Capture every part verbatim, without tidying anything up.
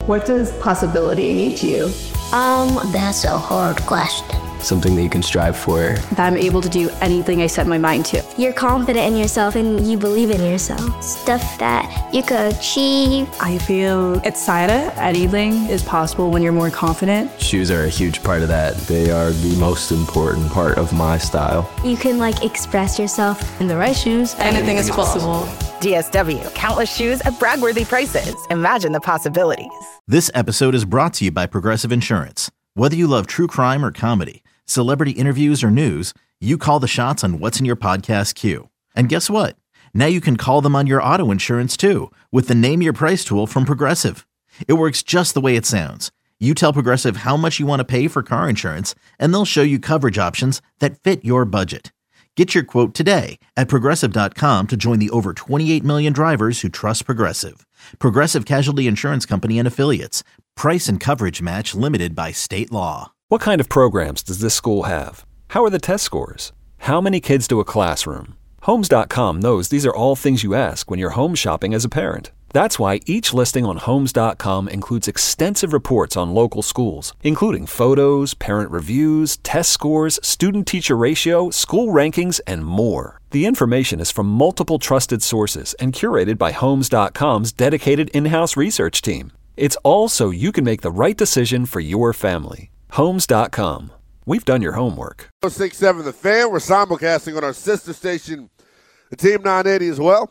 What does possibility mean to you? Um, that's a hard question. Something that you can strive for. That I'm able to do anything I set my mind to. You're confident in yourself and you believe in yourself. Stuff that you could achieve. I feel excited. Anything is possible when you're more confident. Shoes are a huge part of that. They are the most important part of my style. You can like express yourself. In the right shoes, anything, anything is possible. possible. D S W, countless shoes at brag-worthy prices. Imagine the possibilities. This episode is brought to you by Progressive Insurance. Whether you love true crime or comedy, celebrity interviews or news, you call the shots on what's in your podcast queue. And guess what? Now you can call them on your auto insurance too with the Name Your Price tool from Progressive. It works just the way it sounds. You tell Progressive how much you want to pay for car insurance, and they'll show you coverage options that fit your budget. Get your quote today at Progressive dot com to join the over twenty-eight million drivers who trust Progressive. Progressive Casualty Insurance Company and Affiliates. Price and coverage match limited by state law. What kind of programs does this school have? How are the test scores? How many kids do a classroom? Homes dot com knows these are all things you ask when you're home shopping as a parent. That's why each listing on Homes dot com includes extensive reports on local schools, including photos, parent reviews, test scores, student-teacher ratio, school rankings, and more. The information is from multiple trusted sources and curated by Homes dot com's dedicated in-house research team. It's all so you can make the right decision for your family. Homes dot com. We've done your homework. oh six seven The Fan. We're simulcasting on our sister station, the Team nine eighty as well.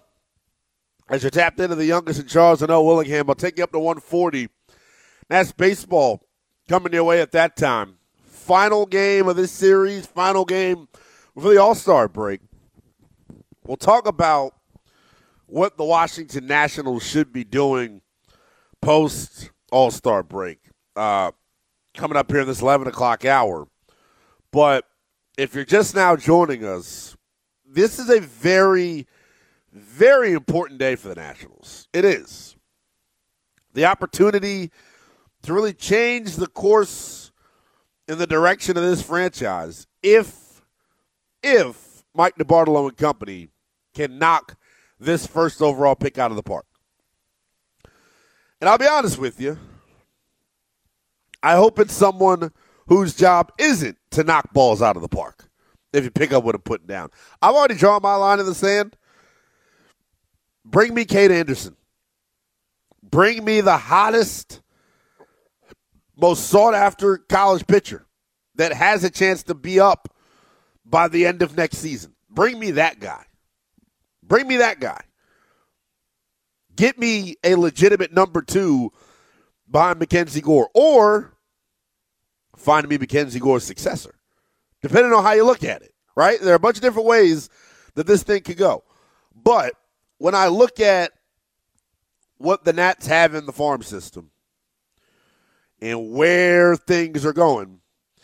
As you're tapped into the youngest in Charles and L. Willingham, I'll take you up to one forty. That's baseball coming your way at that time. Final game of this series, final game for the All-Star break. We'll talk about what the Washington Nationals should be doing post All-Star break uh, coming up here in this eleven o'clock hour. But if you're just now joining us, this is a very, very important day for the Nationals. It is. The opportunity to really change the course in the direction of this franchise if, if Mike DeBartolo and company can knock this first overall pick out of the park. And I'll be honest with you, I hope it's someone whose job isn't to knock balls out of the park if you pick up what I'm putting down. I've already drawn my line in the sand. Bring me Kate Anderson. Bring me the hottest, most sought-after college pitcher that has a chance to be up by the end of next season. Bring me that guy. Bring me that guy. Get me a legitimate number two behind Mackenzie Gore, or find me Mackenzie Gore's successor, depending on how you look at it, right? There are a bunch of different ways that this thing could go. But when I look at what the Nats have in the farm system and where things are going,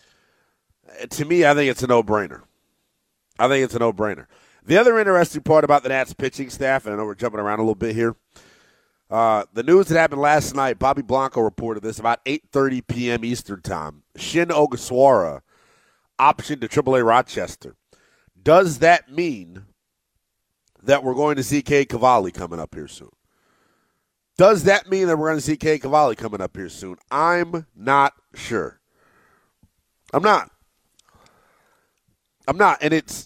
to me, I think it's a no-brainer. I think it's a no-brainer. The other interesting part about the Nats pitching staff, and I know we're jumping around a little bit here, uh, the news that happened last night, Bobby Blanco reported this about eight thirty p.m. Eastern time. Shin Ogasawara optioned to triple A Rochester. Does that mean that we're going to see Cade Cavalli coming up here soon? Does that mean that we're going to see Cade Cavalli coming up here soon? I'm not sure. I'm not. I'm not. And it's,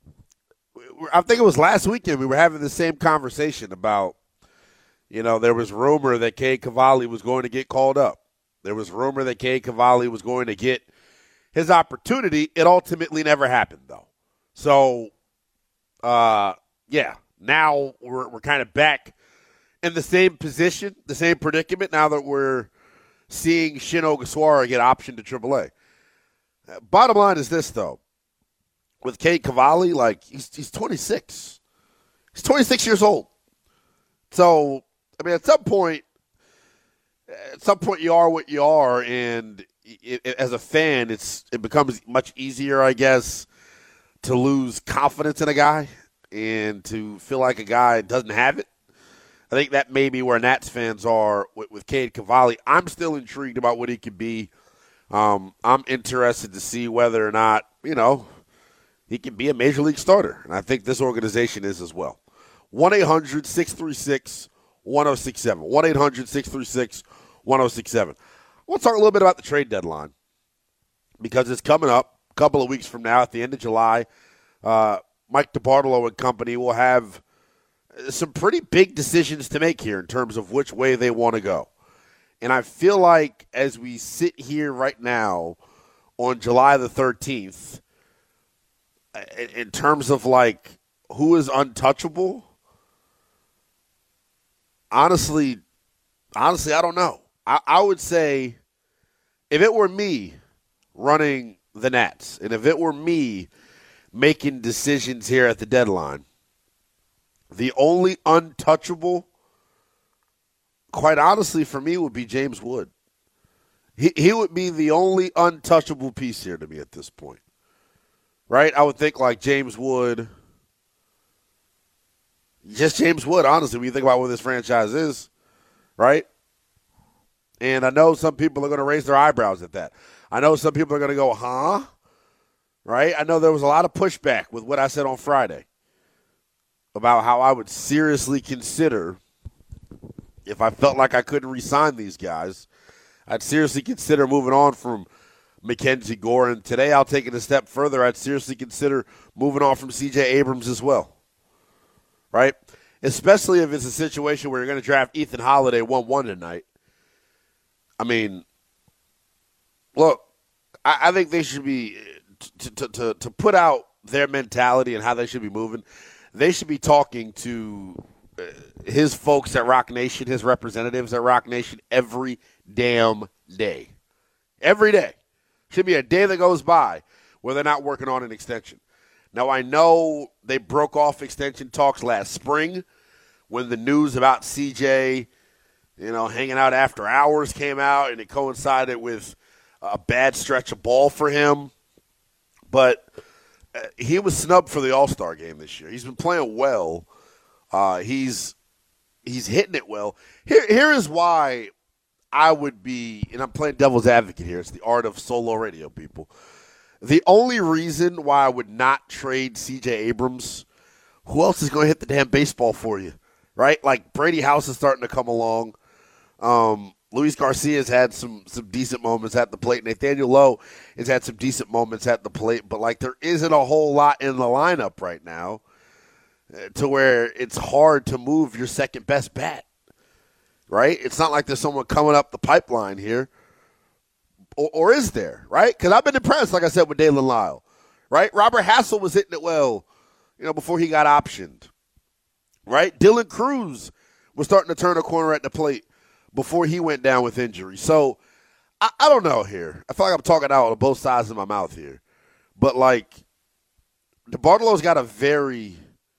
I think it was last weekend we were having the same conversation about, you know, there was rumor that Cade Cavalli was going to get called up. There was rumor that Cade Cavalli was going to get his opportunity. It ultimately never happened, though. So, uh, yeah, now we're we're kind of back in the same position, the same predicament, now that we're seeing Shin Ogasawara get optioned to triple A. Uh, bottom line is this, though. With Cade Cavalli, like, he's he's twenty-six. He's twenty-six years old. So, I mean, at some point, at some point you are what you are, and it, it, as a fan, it's it becomes much easier, I guess, to lose confidence in a guy and to feel like a guy doesn't have it. I think that may be where Nats fans are with, with Cade Cavalli. I'm still intrigued about what he could be. Um, I'm interested to see whether or not, you know, he can be a major league starter. And I think this organization is as well. one eight hundred six three six one oh six seven. one eight hundred six three six one oh six point seven. We'll talk a little bit about the trade deadline because it's coming up a couple of weeks from now at the end of July. Uh, Mike DeBartolo and company will have some pretty big decisions to make here in terms of which way they want to go. And I feel like as we sit here right now on July the thirteenth, in terms of like who is untouchable, honestly, honestly, I don't know. I, I would say if it were me running the Nats and if it were me making decisions here at the deadline, the only untouchable, quite honestly, for me would be James Wood. He he would be the only untouchable piece here to me at this point. Right? I would think like James Wood, just James Wood, honestly, when you think about what this franchise is, right? And I know some people are going to raise their eyebrows at that. I know some people are going to go, huh? Right? I know there was a lot of pushback with what I said on Friday about how I would seriously consider, if I felt like I couldn't re-sign these guys, I'd seriously consider moving on from Mackenzie Gore. And today I'll take it a step further. I'd seriously consider moving on from C J Abrams as well. Right? Especially if it's a situation where you're going to draft Ethan Holiday one one tonight. I mean, look, I, I think they should be, to, to, to, to put out their mentality and how they should be moving, they should be talking to his folks at Rock Nation, his representatives at Rock Nation every damn day. Every day. Should be a day that goes by where they're not working on an extension. Now, I know they broke off extension talks last spring when the news about C J, you know, hanging out after hours came out, and it coincided with a bad stretch of ball for him. But uh, he was snubbed for the All-Star game this year. He's been playing well. Uh, he's he's hitting it well. Here, here is why I would be, and I'm playing devil's advocate here. It's the art of solo radio, people. The only reason why I would not trade C J Abrams, who else is going to hit the damn baseball for you, right? Like Brady House is starting to come along. Um, Luis Garcia's had some some decent moments at the plate. Nathaniel Lowe has had some decent moments at the plate, but like there isn't a whole lot in the lineup right now to where it's hard to move your second best bat, right? It's not like there's someone coming up the pipeline here, or, or is there, right? Because I've been impressed, like I said, with Dalen Lyle, right? Robert Hassel was hitting it well, you know, before he got optioned, right? Dylan Cruz was starting to turn a corner at the plate before he went down with injury. So I, I don't know here. I feel like I'm talking out of both sides of my mouth here, but like DeBartolo's got a very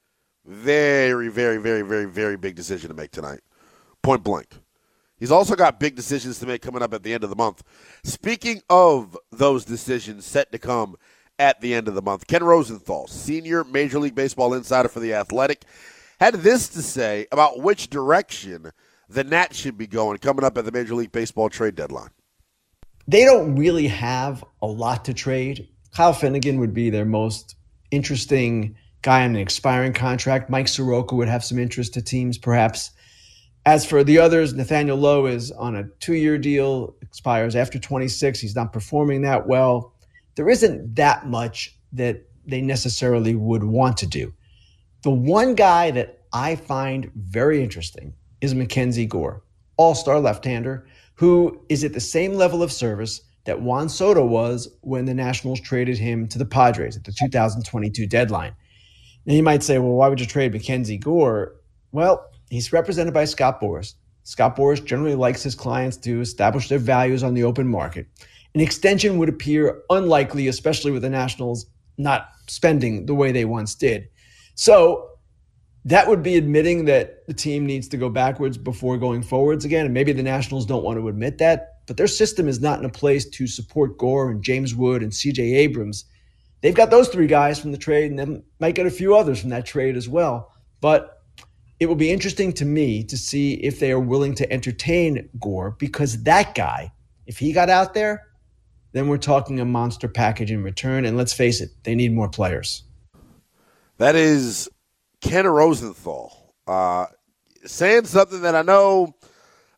Very, very, very, very, very big decision to make tonight. Point blank. He's also got big decisions to make coming up at the end of the month. Speaking of those decisions set to come at the end of the month, Ken Rosenthal, senior Major League Baseball insider for The Athletic, had this to say about which direction the Nats should be going coming up at the Major League Baseball trade deadline. They don't really have a lot to trade. Kyle Finnegan would be their most interesting guy on an expiring contract. Mike Soroka would have some interest to teams, perhaps. As for the others, Nathaniel Lowe is on a two-year deal, expires after twenty-six. He's not performing that well. There isn't that much that they necessarily would want to do. The one guy that I find very interesting is Mackenzie Gore, all-star left-hander, who is at the same level of service that Juan Soto was when the Nationals traded him to the Padres at the two thousand twenty-two deadline. Now, you might say, well, why would you trade Mackenzie Gore? Well, he's represented by Scott Boras. Scott Boras generally likes his clients to establish their values on the open market. An extension would appear unlikely, especially with the Nationals not spending the way they once did. So that would be admitting that the team needs to go backwards before going forwards again. And maybe the Nationals don't want to admit that, but their system is not in a place to support Gore and James Wood and C J Abrams. They've got those three guys from the trade, and they might get a few others from that trade as well. But it will be interesting to me to see if they are willing to entertain Gore, because that guy, if he got out there, then we're talking a monster package in return. And let's face it, they need more players. That is Ken Rosenthal uh, saying something that I know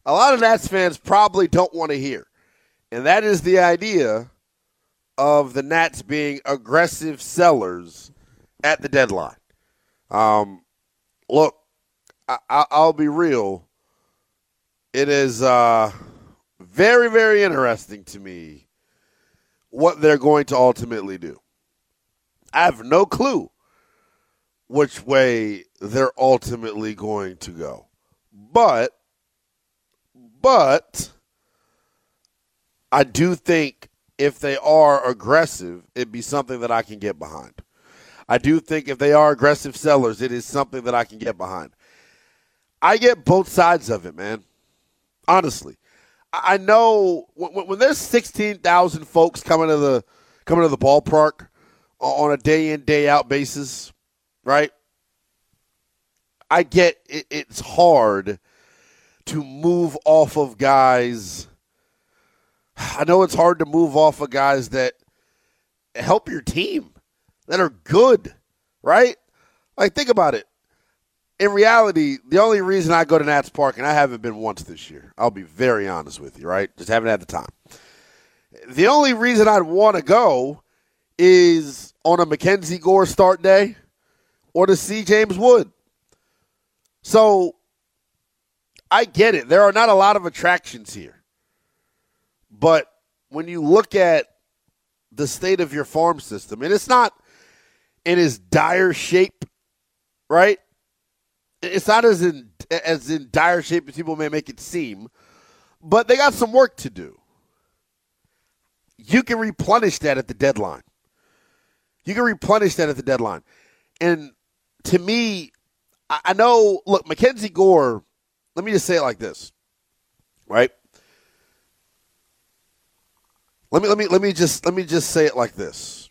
a lot of Nats fans probably don't want to hear. And that is the idea of the Nats being aggressive sellers at the deadline. Um, look, I, I, I'll be real. It is uh, very, very interesting to me what they're going to ultimately do. I have no clue which way they're ultimately going to go. But, but, I do think if they are aggressive, it'd be something that I can get behind. I do think if they are aggressive sellers, it is something that I can get behind. I get both sides of it, man. Honestly. I know when, when there's sixteen thousand folks coming to the coming to the ballpark on a day-in, day-out basis, right? I get it, it's hard to move off of guys. I know it's hard to move off of guys that help your team, that are good, right? Like, think about it. In reality, the only reason I go to Nats Park, and I haven't been once this year, I'll be very honest with you, right? Just haven't had the time. The only reason I'd want to go is on a Mackenzie Gore start day or to see James Wood. So, I get it. There are not a lot of attractions here. But when you look at the state of your farm system, and it's not in as dire shape, right? It's not as in as in dire shape as people may make it seem, but they got some work to do. You can replenish that at the deadline. You can replenish that at the deadline. And to me, I know, look, Mackenzie Gore, let me just say it like this, right? Let me let me let me just let me just say it like this.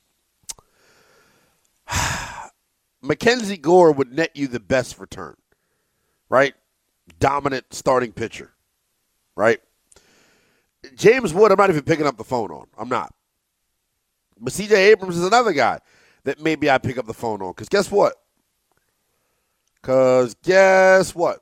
Mackenzie Gore would net you the best return, right? Dominant starting pitcher, right? James Wood, I'm not even picking up the phone on. I'm not. But C J Abrams is another guy that maybe I pick up the phone on. Because guess what? Because guess what?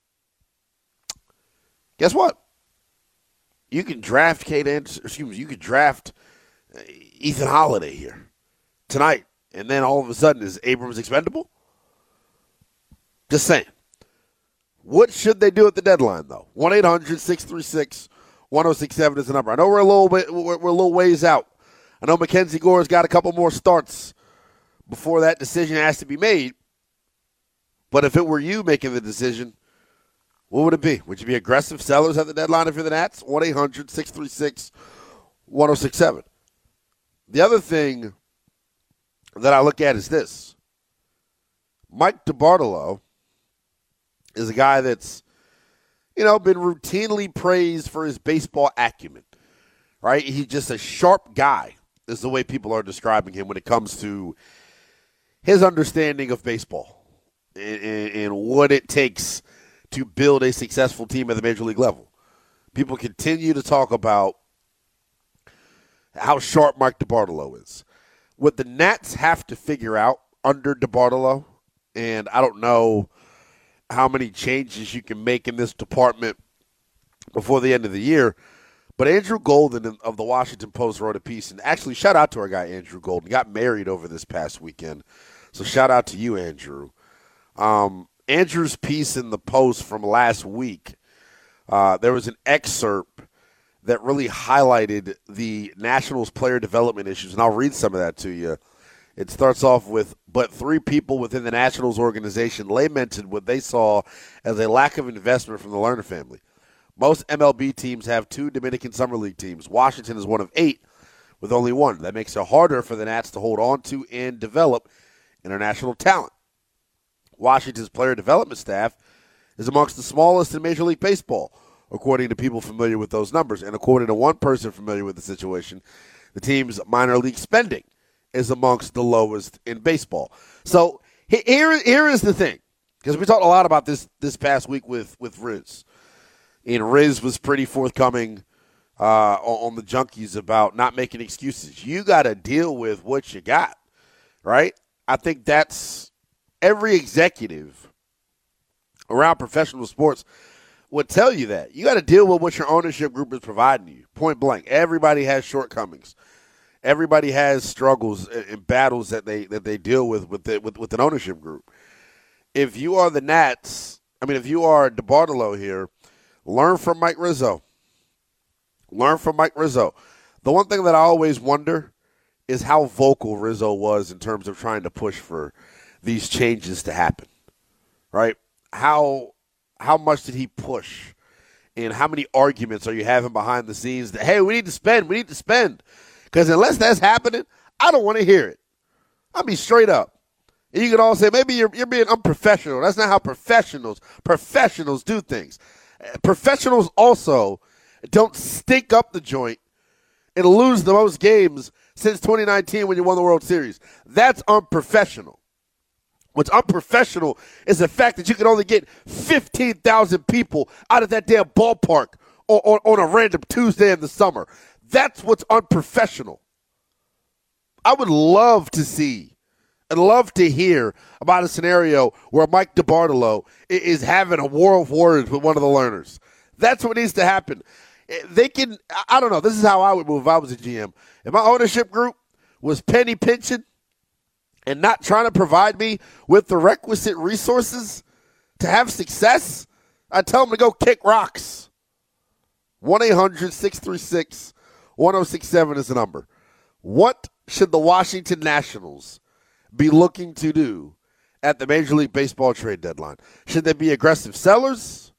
Guess what? You can draft Kate Anderson, excuse me, you could draft Ethan Holiday here tonight. And then all of a sudden, is Abrams expendable? Just saying. What should they do at the deadline, though? one eight hundred six three six one oh six seven is the number. I know we're a little bit, we're, we're a little ways out. I know Mackenzie Gore's got a couple more starts before that decision has to be made. But if it were you making the decision, what would it be? Would you be aggressive sellers at the deadline if you're the Nats? one eight hundred six three six one oh six seven. The other thing that I look at is this. Mike DiBartolo is a guy that's, you know, been routinely praised for his baseball acumen, right? He's just a sharp guy is the way people are describing him when it comes to his understanding of baseball and, and, and what it takes to build a successful team at the major league level. People continue to talk about how sharp Mike DiBartolo is. What the Nats have to figure out under DiBartolo, and I don't know how many changes you can make in this department before the end of the year, but Andrew Golden of the Washington Post wrote a piece, and actually shout out to our guy Andrew Golden. Got married over this past weekend, so shout out to you, Andrew. Um, Andrew's piece in the Post from last week, uh, there was an excerpt that really highlighted the Nationals player development issues, and I'll read some of that to you. It starts off with, but three people within the Nationals organization lamented what they saw as a lack of investment from the Lerner family. Most M L B teams have two Dominican Summer League teams. Washington is one of eight with only one. That makes it harder for the Nats to hold on to and develop international talent. Washington's player development staff is amongst the smallest in Major League Baseball, according to people familiar with those numbers. And according to one person familiar with the situation, the team's minor league spending is amongst the lowest in baseball. So here, here is the thing, because we talked a lot about this this past week with, with Riz. And Riz was pretty forthcoming uh, on the Junkies about not making excuses. You got to deal with what you got, right? I think that's every executive around professional sports would tell you that. You got to deal with what your ownership group is providing you, point blank. Everybody has shortcomings. Everybody has struggles and battles that they that they deal with with, the, with with an ownership group. If you are the Nats, I mean, if you are DeBartolo here, learn from Mike Rizzo. Learn from Mike Rizzo. The one thing that I always wonder is how vocal Rizzo was in terms of trying to push for these changes to happen, right? How how much did he push, and how many arguments are you having behind the scenes that, hey, we need to spend, we need to spend. Because unless that's happening, I don't want to hear it. I'll be straight up. And you can all say, maybe you're you're being unprofessional. That's not how professionals, professionals do things. Professionals also don't stink up the joint and lose the most games since twenty nineteen when you won the World Series. That's unprofessional. What's unprofessional is the fact that you can only get fifteen thousand people out of that damn ballpark on, on, on a random Tuesday in the summer. That's what's unprofessional. I would love to see and love to hear about a scenario where Mike DeBartolo is having a war of words with one of the learners. That's what needs to happen. They can, I don't know, this is how I would move if I was a G M. If my ownership group was penny pinching and not trying to provide me with the requisite resources to have success, I'd tell them to go kick rocks. one eight hundred six three six one oh six seven is the number. What should the Washington Nationals be looking to do at the Major League Baseball trade deadline? Should they be aggressive sellers,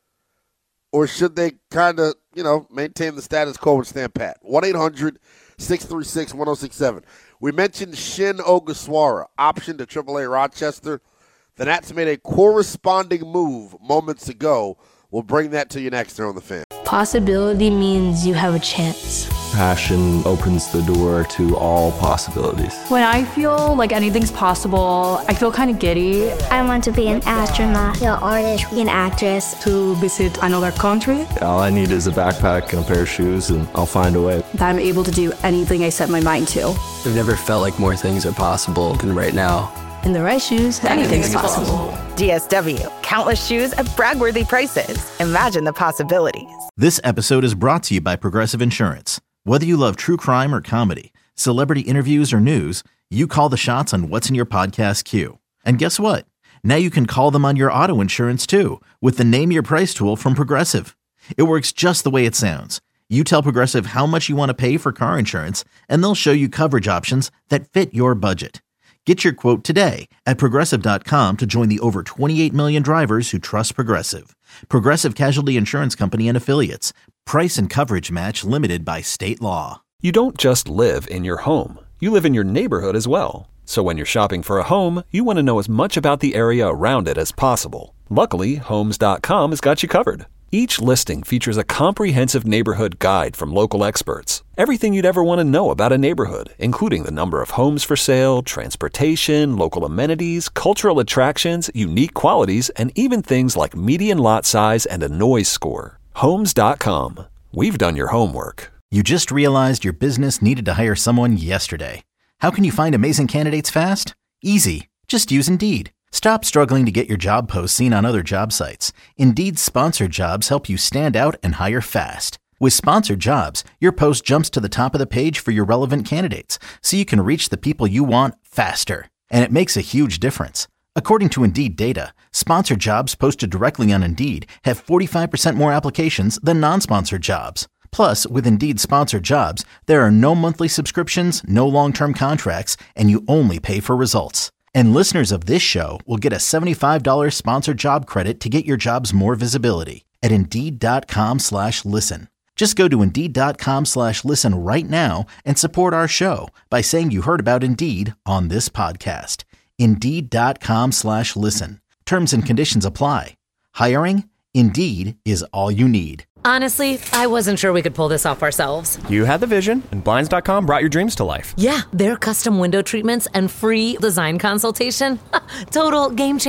or should they kind of, you know, maintain the status quo and stand pat? one eight hundred six three six one oh six seven. We mentioned Shin Ogasawara, option to triple A Rochester. The Nats made a corresponding move moments ago. We'll bring that to you next here on The Fan. Possibility means you have a chance. Passion opens the door to all possibilities. When I feel like anything's possible, I feel kind of giddy. I want to be an astronaut, An artist, an actress. To visit another country. All I need is a backpack and a pair of shoes, and I'll find a way. That I'm able to do anything I set my mind to. I've never felt like more things are possible than right now. In the right shoes, anything's possible. D S W. Countless shoes at brag-worthy prices. Imagine the possibilities. This episode is brought to you by Progressive Insurance. Whether you love true crime or comedy, celebrity interviews or news, you call the shots on what's in your podcast queue. And guess what? Now you can call them on your auto insurance too with the Name Your Price tool from Progressive. It works just the way it sounds. You tell Progressive how much you want to pay for car insurance, and they'll show you coverage options that fit your budget. Get your quote today at Progressive dot com to join the over twenty-eight million drivers who trust Progressive. Progressive Casualty Insurance Company and Affiliates. Price and coverage match limited by state law. You don't just live in your home. You live in your neighborhood as well. So when you're shopping for a home, you want to know as much about the area around it as possible. Luckily, Homes dot com has got you covered. Each listing features a comprehensive neighborhood guide from local experts. Everything you'd ever want to know about a neighborhood, including the number of homes for sale, transportation, local amenities, cultural attractions, unique qualities, and even things like median lot size and a noise score. Homes dot com. We've done your homework. You just realized your business needed to hire someone yesterday. How can you find amazing candidates fast? Easy. Just use Indeed. Stop struggling to get your job posts seen on other job sites. Indeed's sponsored jobs help you stand out and hire fast. With sponsored jobs, your post jumps to the top of the page for your relevant candidates, so you can reach the people you want faster. And it makes a huge difference. According to Indeed data, sponsored jobs posted directly on Indeed have forty-five percent more applications than non-sponsored jobs. Plus, with Indeed sponsored jobs, there are no monthly subscriptions, no long-term contracts, and you only pay for results. And listeners of this show will get a seventy-five dollars sponsored job credit to get your jobs more visibility at Indeed.com slash listen. Just go to Indeed.com slash listen right now and support our show by saying you heard about Indeed on this podcast. Indeed.com slash listen. Terms and conditions apply. Hiring? Indeed is all you need. Honestly, I wasn't sure we could pull this off ourselves. You had the vision, and Blinds dot com brought your dreams to life. Yeah, their custom window treatments and free design consultation. Total game changer.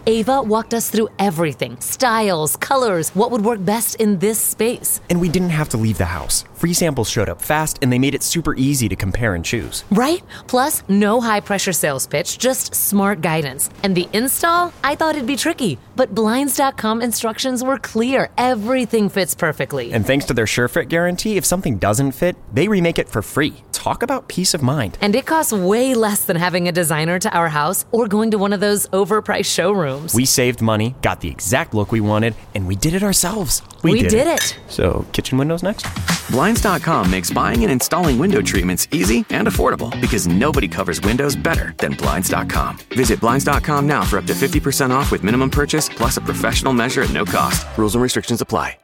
Ava walked us through everything. Styles, colors, what would work best in this space. And we didn't have to leave the house. Free samples showed up fast, and they made it super easy to compare and choose. Right? Plus, no high-pressure sales pitch, just smart guidance. And the install? I thought it'd be tricky. But Blinds dot com instructions were clear. Everything fits perfectly. And thanks to their SureFit guarantee, if something doesn't fit, they remake it for free. Talk about peace of mind. And it costs way less than having a designer to our house or going to one of those overpriced showrooms. We saved money, got the exact look we wanted, and we did it ourselves. We, we did, did it. it. So, kitchen windows next? Blinds dot com makes buying and installing window treatments easy and affordable because nobody covers windows better than Blinds dot com. Visit Blinds dot com now for up to fifty percent off with minimum purchase plus a professional measure at no cost. Rules and restrictions apply.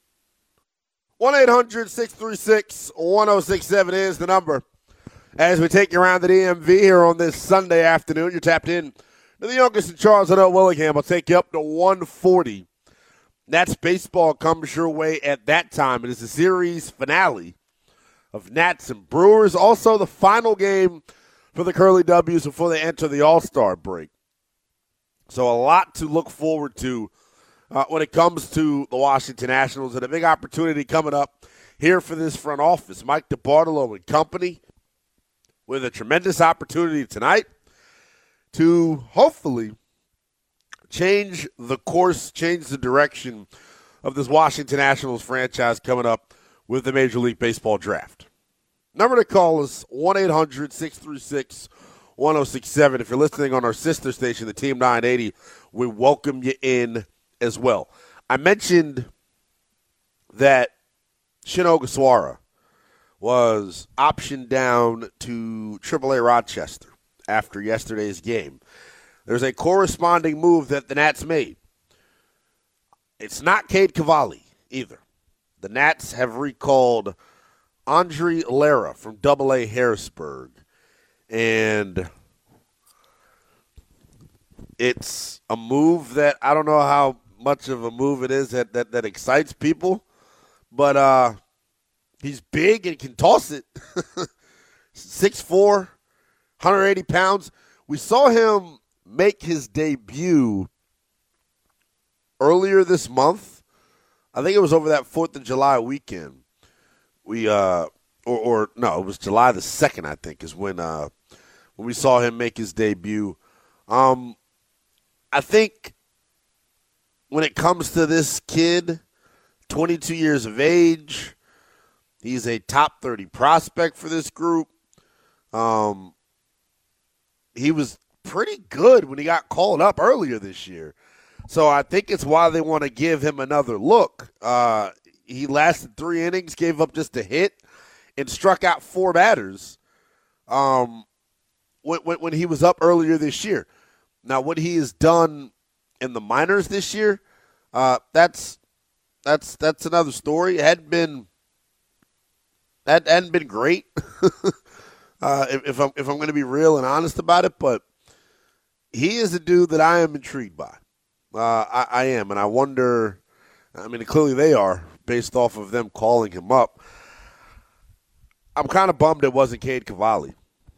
one eight hundred six three six one oh six seven is the number. As we take you around the D M V here on this Sunday afternoon, you're tapped in to the youngest in Charles and Willingham. I'll take you up to one forty. Nats baseball comes your way at that time. It is the series finale of Nats and Brewers. Also the final game for the Curly W's before they enter the All-Star break. So a lot to look forward to uh, when it comes to the Washington Nationals, and a big opportunity coming up here for this front office. Mike DeBartolo and company with a tremendous opportunity tonight to hopefully change the course, change the direction of this Washington Nationals franchise coming up with the Major League Baseball draft. Number to call is one eight hundred six three six one oh six seven. If you're listening on our sister station, the Team nine eighty, we welcome you in as well. I mentioned that Shin Ogasawara was optioned down to triple A Rochester after yesterday's game. There's a corresponding move that the Nats made. It's not Cade Cavalli either. The Nats have recalled Andre Lara from double A Harrisburg. And it's a move that I don't know how much of a move it is that, that, that excites people. But uh, he's big and can toss it. six foot four, one hundred eighty pounds. We saw him make his debut earlier this month. I think it was over that fourth of July weekend. We uh or, or no, it was July the second, I think, is when uh when we saw him make his debut. Um I think when it comes to this kid, twenty-two years of age, he's a top thirty prospect for this group. Um he was pretty good when he got called up earlier this year. So I think it's why they want to give him another look. Uh, he lasted three innings, gave up just a hit, and struck out four batters um, when, when, when he was up earlier this year. Now, what he has done in the minors this year, uh, that's that's that's another story. It hadn't been that hadn't been great. uh, if, if I'm if I'm going to be real and honest about it, but he is a dude that I am intrigued by. Uh, I, I am, and I wonder, I mean, clearly they are, based off of them calling him up. I'm kind of bummed it wasn't Cade Cavalli.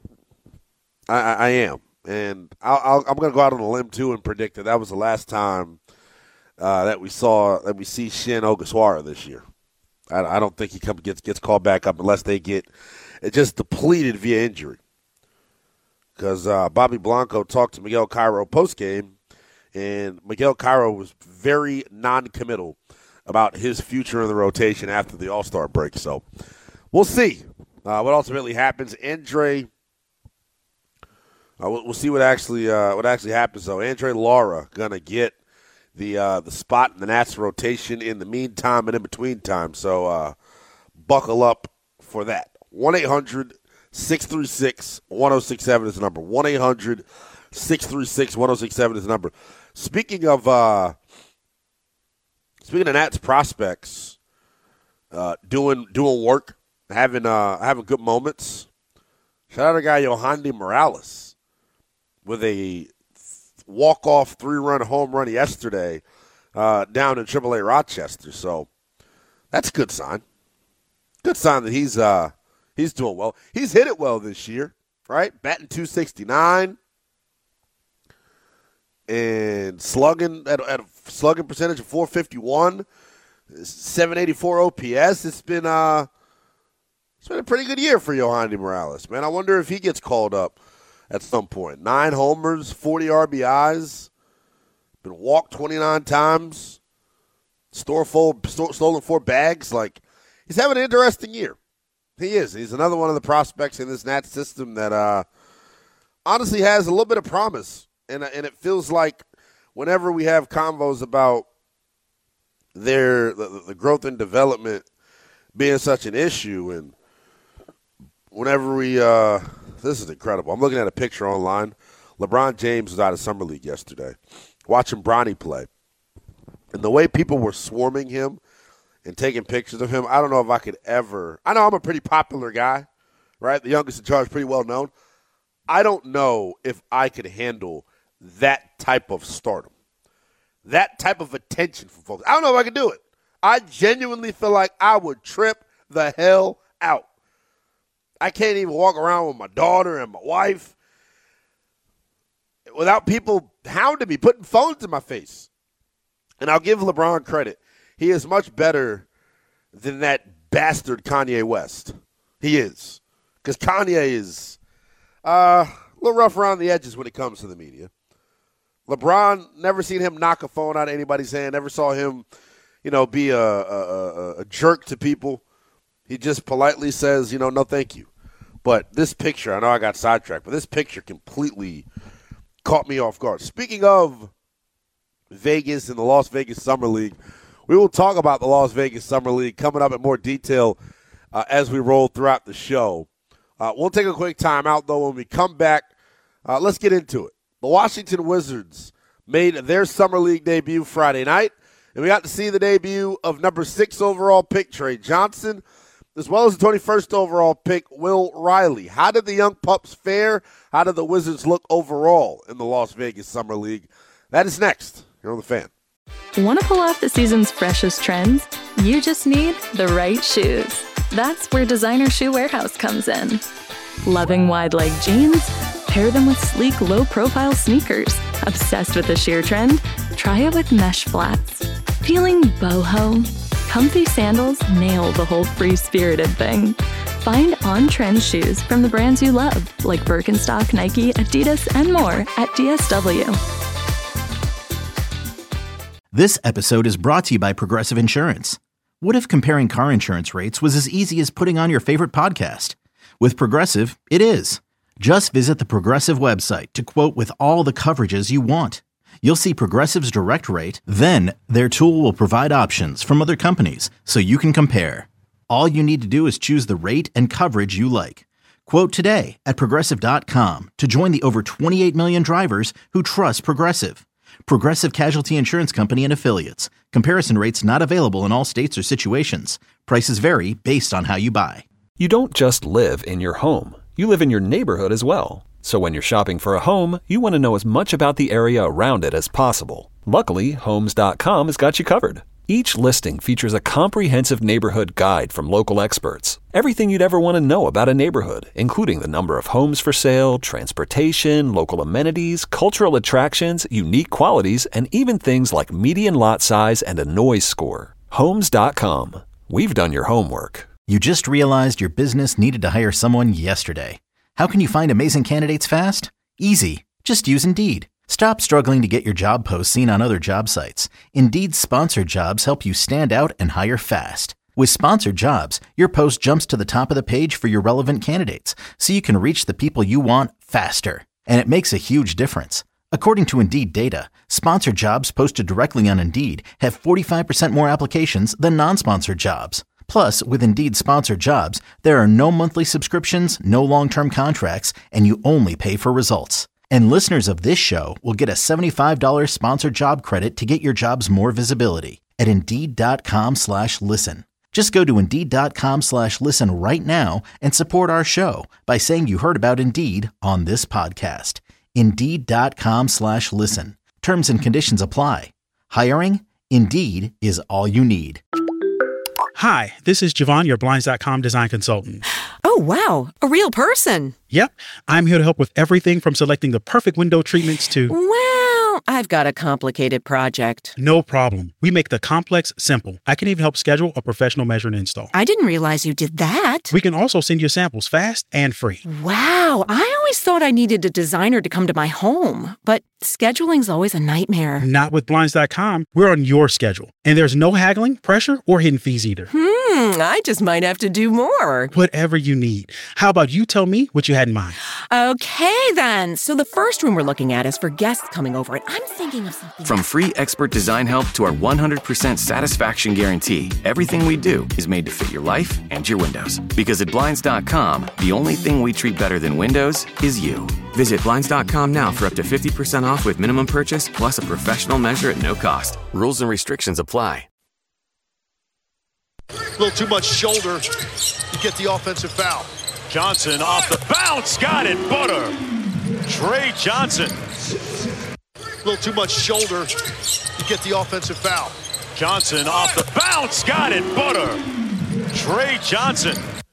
I, I, I am. And I'll, I'll, I'm going to go out on a limb, too, and predict that that was the last time uh, that we saw, that we see Shin Ogasawara this year. I, I don't think he come, gets, gets called back up unless they get it just depleted via injury. Because uh, Bobby Blanco talked to Miguel Cairo postgame, and Miguel Cairo was very non-committal about his future in the rotation after the All-Star break. So we'll see uh, what ultimately happens. Andre, uh, we'll, we'll see what actually uh, what actually happens, though. Andre Lara going to get the uh, the spot in the Nats rotation in the meantime and in between time. So uh, buckle up for that. one eight hundred six three six one oh six seven is the number. one eight hundred six three six one oh six seven is the number. Speaking of uh, speaking of Nats prospects, uh, doing doing work, having uh, having good moments. Shout out to guy Yohandy Morales with a walk-off three-run home run yesterday uh, down in triple A Rochester. So that's a good sign. Good sign that he's uh, he's doing well. He's hit it well this year, right? Batting two sixty-nine. and slugging at, at a slugging percentage of four fifty-one, seven eighty-four O P S. It's been uh, it's been a pretty good year for Yohandy Morales, man. I wonder if he gets called up at some point. Nine homers, forty R B Is, been walked twenty-nine times, store full, sto- stolen four bags. Like, he's having an interesting year. He is. He's another one of the prospects in this Nats system that uh, honestly has a little bit of promise. And, and it feels like whenever we have convos about their the, the growth and development being such an issue, and whenever we uh, – this is incredible. I'm looking at a picture online. LeBron James was out of Summer League yesterday, watching Bronny play. And the way people were swarming him and taking pictures of him, I don't know if I could ever – I know I'm a pretty popular guy, right? The youngest in charge, pretty well known. I don't know if I could handle that type of stardom, that type of attention from folks. I don't know if I could do it. I genuinely feel like I would trip the hell out. I can't even walk around with my daughter and my wife without people hounding me, putting phones in my face. And I'll give LeBron credit. He is much better than that bastard Kanye West. He is. Because Kanye is uh, a little rough around the edges when it comes to the media. LeBron, never seen him knock a phone out of anybody's hand. Never saw him, you know, be a, a, a, a jerk to people. He just politely says, you know, no thank you. But this picture, I know I got sidetracked, but this picture completely caught me off guard. Speaking of Vegas and the Las Vegas Summer League, we will talk about the Las Vegas Summer League coming up in more detail uh, as we roll throughout the show. Uh, we'll take a quick time out, though. When we come back, uh, let's get into it. The Washington Wizards made their Summer League debut Friday night, and we got to see the debut of number six overall pick Trey Johnson, as well as the twenty-first overall pick Will Riley. How did the young pups fare? How did the Wizards look overall in the Las Vegas Summer League? That is next here on The Fan. Want to pull off the season's freshest trends? You just need the right shoes. That's where Designer Shoe Warehouse comes in. Loving wide-leg jeans? Pair them with sleek, low-profile sneakers. Obsessed with the sheer trend? Try it with mesh flats. Feeling boho? Comfy sandals nail the whole free-spirited thing. Find on-trend shoes from the brands you love, like Birkenstock, Nike, Adidas, and more at D S W. This episode is brought to you by Progressive Insurance. What if comparing car insurance rates was as easy as putting on your favorite podcast? With Progressive, it is. Just visit the Progressive website to quote with all the coverages you want. You'll see Progressive's direct rate, then their tool will provide options from other companies so you can compare. All you need to do is choose the rate and coverage you like. Quote today at Progressive dot com to join the over twenty-eight million drivers who trust Progressive. Progressive Casualty Insurance Company and Affiliates. Comparison rates not available in all states or situations. Prices vary based on how you buy. You don't just live in your home. You live in your neighborhood as well. So when you're shopping for a home, you want to know as much about the area around it as possible. Luckily, Homes dot com has got you covered. Each listing features a comprehensive neighborhood guide from local experts. Everything you'd ever want to know about a neighborhood, including the number of homes for sale, transportation, local amenities, cultural attractions, unique qualities, and even things like median lot size and a noise score. Homes dot com. We've done your homework. You just realized your business needed to hire someone yesterday. How can you find amazing candidates fast? Easy. Just use Indeed. Stop struggling to get your job posts seen on other job sites. Indeed's sponsored jobs help you stand out and hire fast. With sponsored jobs, your post jumps to the top of the page for your relevant candidates, so you can reach the people you want faster. And it makes a huge difference. According to Indeed data, sponsored jobs posted directly on Indeed have forty-five percent more applications than non-sponsored jobs. Plus, with Indeed sponsored jobs, there are no monthly subscriptions, no long-term contracts, and you only pay for results. And listeners of this show will get a seventy-five dollars sponsored job credit to get your jobs more visibility at Indeed.com slash listen. Just go to Indeed.com slash listen right now and support our show by saying you heard about Indeed on this podcast. Indeed.com slash listen. Terms and conditions apply. Hiring? Indeed is all you need. Hi, this is Javon, your Blinds dot com design consultant. Oh, wow. A real person. Yep. I'm here to help with everything from selecting the perfect window treatments to... Wow. I've got a complicated project. No problem. We make the complex simple. I can even help schedule a professional measure and install. I didn't realize you did that. We can also send you samples fast and free. Wow. I always thought I needed a designer to come to my home, but scheduling's always a nightmare. Not with Blinds dot com. We're on your schedule. And there's no haggling, pressure, or hidden fees either. Hmm, I just might have to do more. Whatever you need. How about you tell me what you had in mind? Okay, then. So the first room we're looking at is for guests coming over, and I'm thinking of something. From free expert design help to our one hundred percent satisfaction guarantee, everything we do is made to fit your life and your windows. Because at Blinds dot com, the only thing we treat better than windows is you. Visit Blinds dot com now for up to fifty percent off with minimum purchase plus a professional measure at no cost. Rules and restrictions apply. A little too much shoulder to get the offensive foul. Johnson off the bounce, got it, butter. Trey Johnson. A little too much shoulder to get the offensive foul. Johnson off the bounce, got it, butter. Trey Johnson.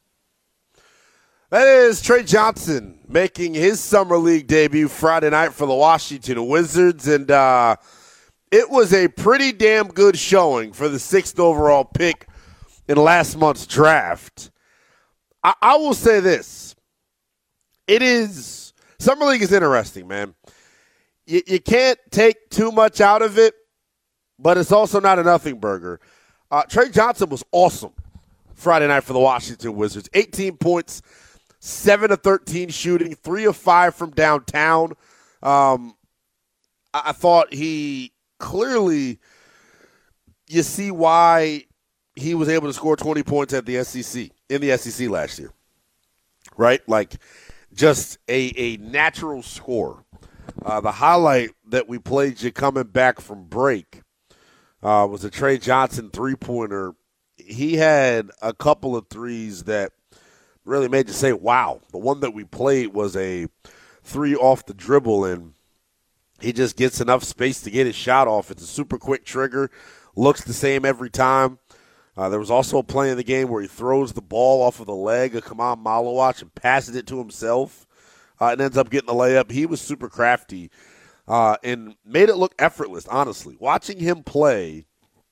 That is Trey Johnson making his summer league debut Friday night for the Washington Wizards, and uh, it was a pretty damn good showing for the sixth overall pick in last month's draft. I, I will say this. It is – summer league is interesting, man. You, you can't take too much out of it, but it's also not a nothing burger. Uh, Trey Johnson was awesome Friday night for the Washington Wizards. eighteen points, seven of thirteen shooting, three of five from downtown. Um, I, I thought he clearly – you see why – he was able to score twenty points at the S E C, in the S E C last year, right? Like just a, a natural score. Uh, the highlight that we played you coming back from break uh, was a Trey Johnson three-pointer. He had a couple of threes that really made you say, wow. The one that we played was a three off the dribble, and he just gets enough space to get his shot off. It's a super quick trigger, looks the same every time. Uh, there was also a play in the game where he throws the ball off of the leg of Kaman Malawach and passes it to himself uh, and ends up getting the layup. He was super crafty uh, and made it look effortless, honestly. Watching him play,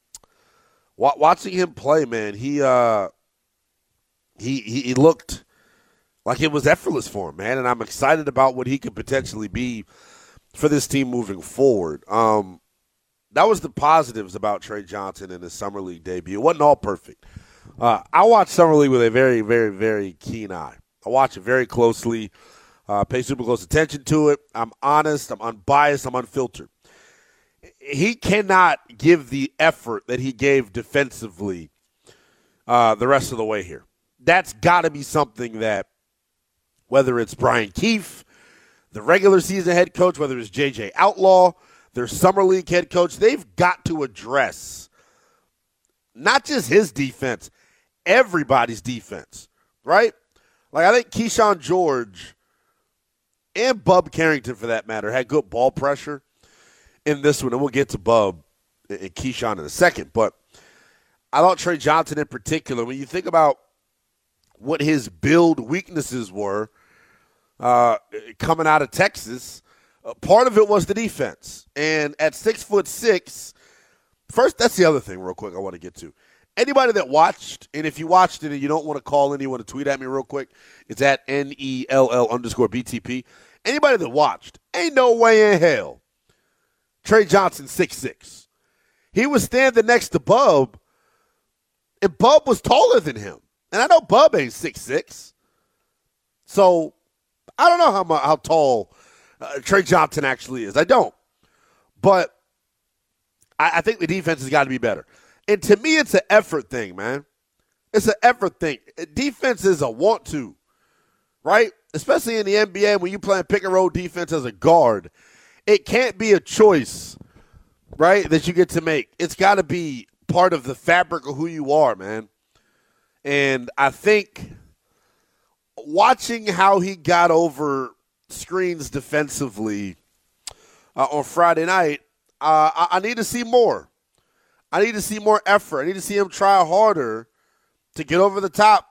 wa- watching him play, man, he, uh, he, he he looked like it was effortless for him, man, and I'm excited about what he could potentially be for this team moving forward. Um That was the positives about Trey Johnson in his Summer League debut. It wasn't all perfect. Uh, I watch Summer League with a very, very, very keen eye. I watch it very closely, uh, pay super close attention to it. I'm honest. I'm unbiased. I'm unfiltered. He cannot give the effort that he gave defensively uh, the rest of the way here. That's got to be something that, whether it's Brian Keefe, the regular season head coach, whether it's J J Outlaw, their Summer League head coach, they've got to address not just his defense, everybody's defense, right? Like, I think Keyshawn George and Bub Carrington, for that matter, had good ball pressure in this one, and we'll get to Bub and Keyshawn in a second. But I thought Trey Johnson in particular, when you think about what his build weaknesses were uh, coming out of Texas, Uh, part of it was the defense. And at six foot six, first, that's the other thing real quick I want to get to. Anybody that watched, and if you watched it and you don't want to call anyone to tweet at me real quick, it's at N E L L underscore B T P. Anybody that watched, ain't no way in hell Trey Johnson six six. He was standing next to Bub, and Bub was taller than him. And I know Bub ain't six six. So I don't know how, how tall Uh, Trey Johnson actually is. I don't. But I, I think the defense has got to be better. And to me, it's an effort thing, man. It's an effort thing. Defense is a want to, right? Especially in the N B A when you're playing pick and roll defense as a guard. It can't be a choice, right, that you get to make. It's got to be part of the fabric of who you are, man. And I think watching how he got over screens defensively uh, on Friday night, uh, I, I need to see more. I need to see more effort. I need to see him try harder to get over the top,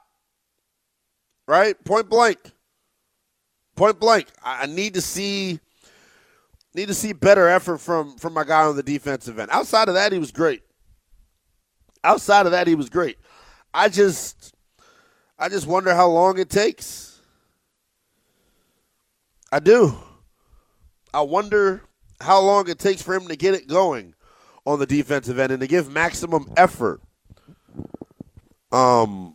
right? Point blank. Point blank. I, I need to see Need to see better effort from, from my guy on the defensive end. Outside of that, he was great. Outside of that, he was great. I just, I just wonder how long it takes. I do. I wonder how long it takes for him to get it going on the defensive end and to give maximum effort um,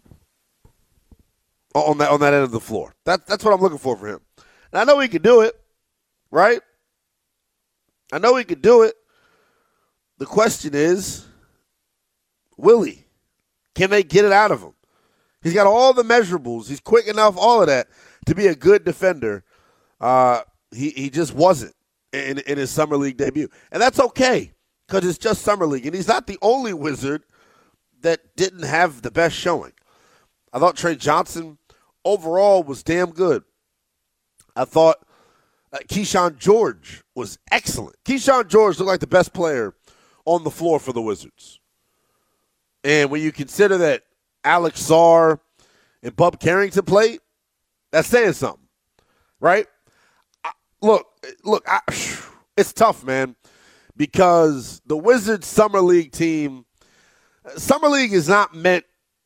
on that on that end of the floor. That, that's what I'm looking for for him. And I know he can do it, right? I know he could do it. The question is, will he? Can they get it out of him? He's got all the measurables. He's quick enough, all of that, to be a good defender. Uh, he, he just wasn't in, in his Summer League debut. And that's okay because it's just Summer League. And he's not the only Wizard that didn't have the best showing. I thought Trey Johnson overall was damn good. I thought Uh, Keyshawn George was excellent. Keyshawn George looked like the best player on the floor for the Wizards. And when you consider that Alex Sarr and Bub Carrington played, that's saying something, right? I, look, look, I, it's tough, man, because the Wizards Summer League team, Summer League is not meant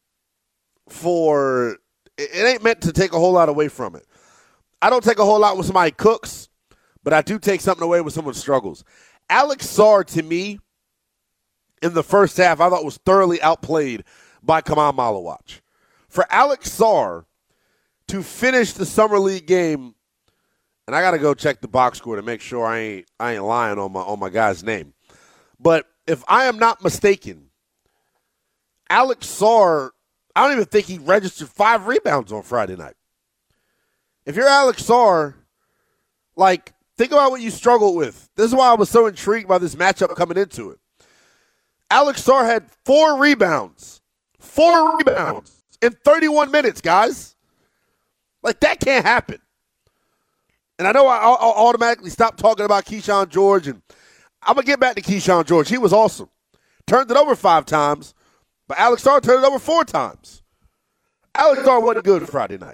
for, it ain't meant to take a whole lot away from it. I don't take a whole lot when somebody cooks, but I do take something away when someone struggles. Alex Sarr, to me, in the first half, I thought was thoroughly outplayed by Kamal Malawach. For Alex Sarr to finish the Summer League game, and I got to go check the box score to make sure I ain't I ain't lying on my on my guy's name. But if I am not mistaken, Alex Sarr, I don't even think he registered five rebounds on Friday night. If you're Alex Sarr, like, think about what you struggled with. This is why I was so intrigued by this matchup coming into it. Alex Sarr had four rebounds. Four rebounds in thirty-one minutes, guys. Like, that can't happen. And I know I, I'll automatically stop talking about Keyshawn George, and I'm going to get back to Keyshawn George. He was awesome. Turned it over five times, but Alex Sarr turned it over four times. Alex Sarr wasn't good Friday night.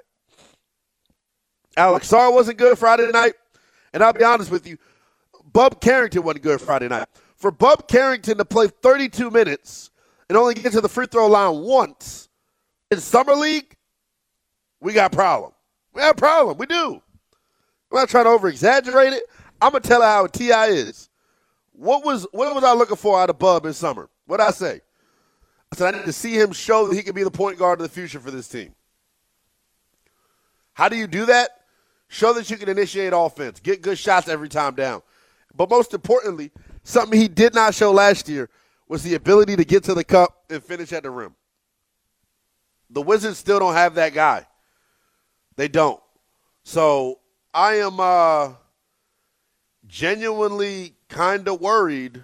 Alex Sarr wasn't good Friday night, and I'll be honest with you, Bub Carrington wasn't good Friday night. For Bub Carrington to play thirty-two minutes and only get to the free throw line once in Summer League, we got a problem. We have a problem. We do. I'm not trying to over-exaggerate it. I'm going to tell you how T I is. What was what was I looking for out of Bub in summer? What did I say? I said I need to see him show that he can be the point guard of the future for this team. How do you do that? Show that you can initiate offense. Get good shots every time down. But most importantly, something he did not show last year was the ability to get to the cup and finish at the rim. The Wizards still don't have that guy. They don't. So I am uh, genuinely kind of worried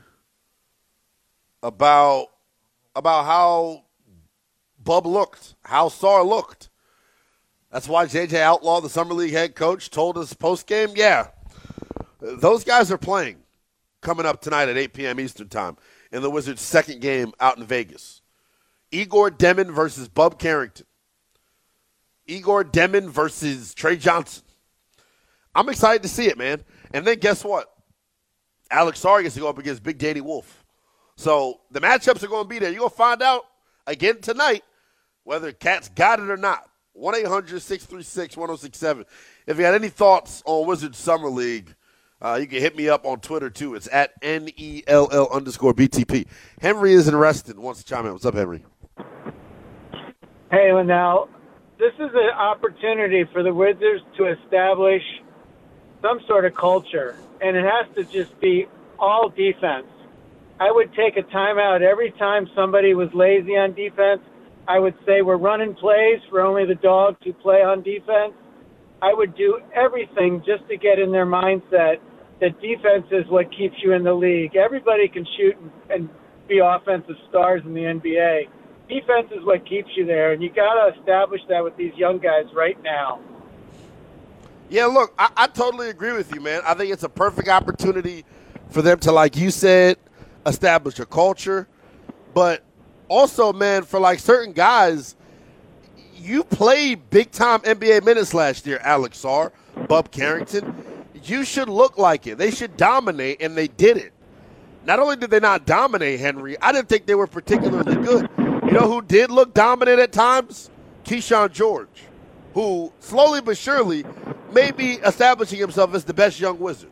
about, about how Bub looked, how Sarr looked. That's why J J Outlaw, the Summer League head coach, told us post-game, yeah, those guys are playing coming up tonight at eight p.m. Eastern time in the Wizards' second game out in Vegas. Igor Demon versus Bub Carrington. Igor Demon versus Trey Johnson. I'm excited to see it, man. And then guess what? Alex Sarr gets to go up against Big Daddy Wolf. So the matchups are going to be there. You're going to find out again tonight whether Cats got it or not. one eight hundred six three six one oh six seven. If you had any thoughts on Wizards Summer League, uh, you can hit me up on Twitter, too. It's at N E L L underscore B T P. Henry is in Reston. Wants to chime in. What's up, Henry? Hey, Linnell. This is an opportunity for the Wizards to establish some sort of culture, and it has to just be all defense. I would take a timeout every time somebody was lazy on defense. I would say we're running plays for only the dogs who play on defense. I would do everything just to get in their mindset that defense is what keeps you in the league. Everybody can shoot and, and be offensive stars in the N B A. Defense is what keeps you there, and you got to establish that with these young guys right now. Yeah, look, I, I totally agree with you, man. I think it's a perfect opportunity for them to, like you said, establish a culture. But also, man, for like certain guys, you played big-time N B A minutes last year, Alex Sarr, Bub Carrington. you should look like it. They should dominate, and they didn't. Not only did they not dominate, Henry, I didn't think they were particularly good. You know who did look dominant at times? Keyshawn George, who slowly but surely may be establishing himself as the best young Wizard.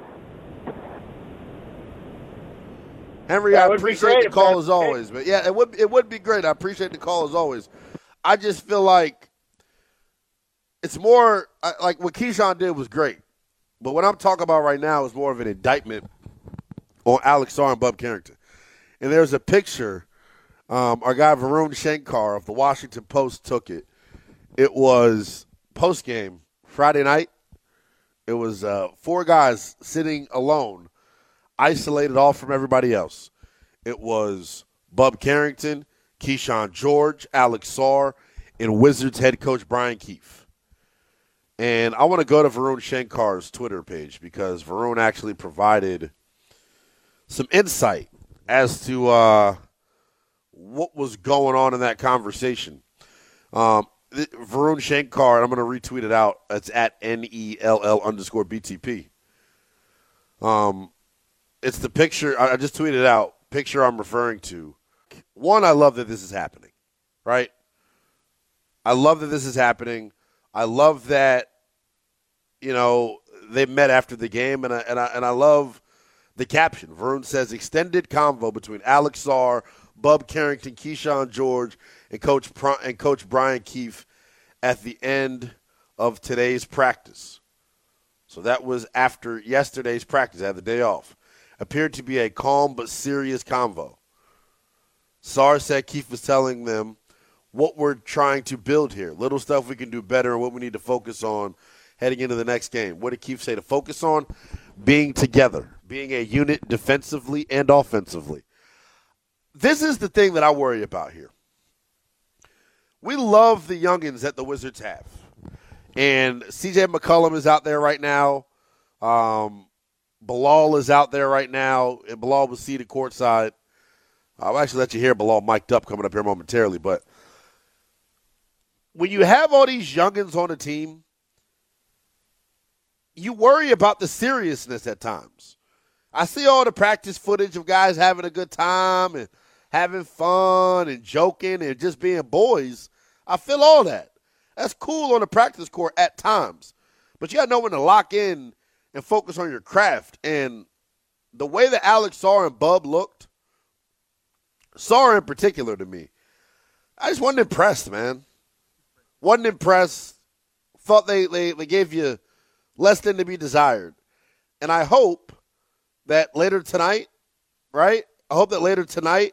Henry, I appreciate the call as always. But yeah, it would it would be great. I appreciate the call as always. I just feel like it's more like what Keyshawn did was great. But what I'm talking about right now is more of an indictment on Alex Sarr and Bub Carrington. And there's a picture, um, our guy Varun Shankar of the Washington Post took it. It was post-game, Friday night. It was uh, four guys sitting alone, isolated off from everybody else. It was Bub Carrington, Keyshawn George, Alex Sarr, and Wizards head coach Brian Keefe. And I want to go to Varun Shankar's Twitter page because Varun actually provided some insight as to uh, what was going on in that conversation. Um, Varun Shankar, I'm going to retweet it out. It's at N E L L underscore B T P. Um, it's the picture. I just tweeted out. Picture I'm referring to. One, I love that this is happening, right? I love that this is happening. I love that, you know, they met after the game, and I, and I, and I love the caption. Varun says, extended convo between Alex Sarr, Bub Carrington, Keyshawn George, and Coach Pro- and Coach Brian Keefe at the end of today's practice. So that was after yesterday's practice. I had the day off. Appeared to be a calm but serious convo. Sarr said Keefe was telling them what we're trying to build here, little stuff we can do better and what we need to focus on heading into the next game. What did Keefe say to focus on? Being together, being a unit defensively and offensively. This is the thing that I worry about here. We love the youngins that the Wizards have. And C J McCollum is out there right now. Um, Bilal is out there right now. And Bilal was seated courtside. I'll actually let you hear Bilal mic'd up coming up here momentarily. But when you have all these youngins on a team, you worry about the seriousness at times. I see all the practice footage of guys having a good time and having fun and joking and just being boys. I feel all that. That's cool on the practice court at times. But you got to know when to lock in and focus on your craft. And the way that Alex Sarr and Bub looked, Sarr in particular to me, I just wasn't impressed, man. Wasn't impressed. Thought they, they, they gave you less than to be desired. And I hope that later tonight, right? I hope that later tonight,